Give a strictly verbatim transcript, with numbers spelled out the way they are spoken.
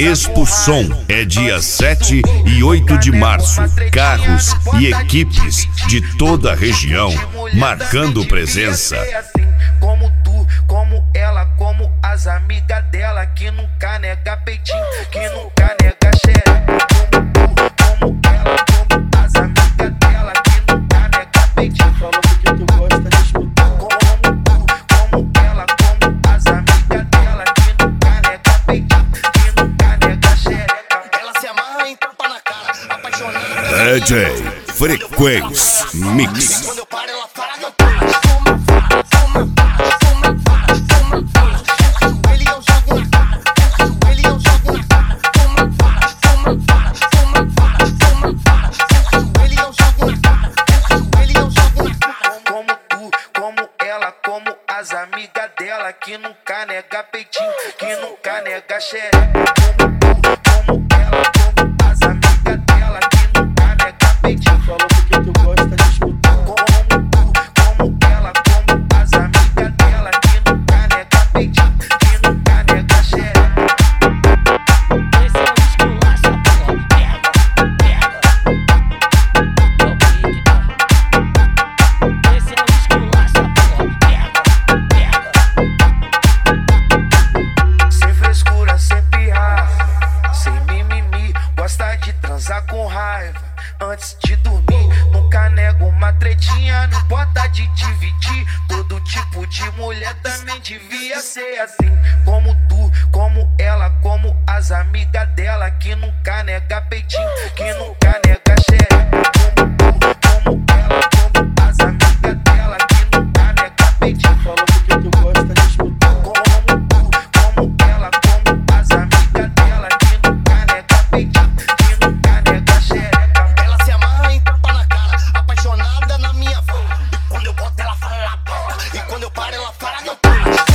Expo Som é dia sete e oito de março. Carros e equipes de toda a região marcando presença. Como tu, como ela, como as amigas dela, que nunca nega peitinho, que nunca nega xereca. Como tu, como ela, como as amigas dela, que nunca nega peitinho. Falou porque tu gosta de escutar. Como tu, como ela, como as amigas dela, que nunca nega peitinho, que nunca nega xereca. Ela se amarra em tapa na cara, apaixonada. D J Frequência Mix. Quando eu paro, ela fala, não para. Fuma, fala, fuma, fala, fuma, fala, fuma, fala. Ela ajoelha e eu jogo na cara. Ela ajoelha e eu jogo na cara. Fuma, fala, fuma, fala, fuma, fala, fuma, fala. Ela ajoelha e eu jogo na cara. Ela ajoelha e eu jogo na cara. Como tu, como ela, como as amigas dela, que nunca nega peitinho, que nunca nega xereca. Como tu, como ela, como as amigas dela, que nunca nega peitinho. Falou porque tu gosta de escutar. Como tu, como ela, como as amigas dela, que nunca nega peitinho, que nunca nega xereca. Esse é o esculacha, pô. Pega, pega. É o pique, tá? Esse é o esculacha, pô. Pega, pega. Sem frescura, sem pirraça, sem mimimi, gosta de transar com raiva antes de dormir. Nunca nego uma tretinha, não importa de dividir. Todo tipo de mulher também devia ser assim. Como tu, como ela, como as amigas dela, que nunca nega peitinho, que nunca nega xereca. Como tu, como ela, como as amigas dela, que nunca nega peitinho. Falou porque tu gosta de escutar. Como tu, como ela, como as amigas dela, que nunca nega peitinho, que nunca nega xereca. Ela se amarra em tapa na cara, apaixonada na minha fala. E quando eu boto, ela fala na boca. E quando eu paro, ela fala, não para.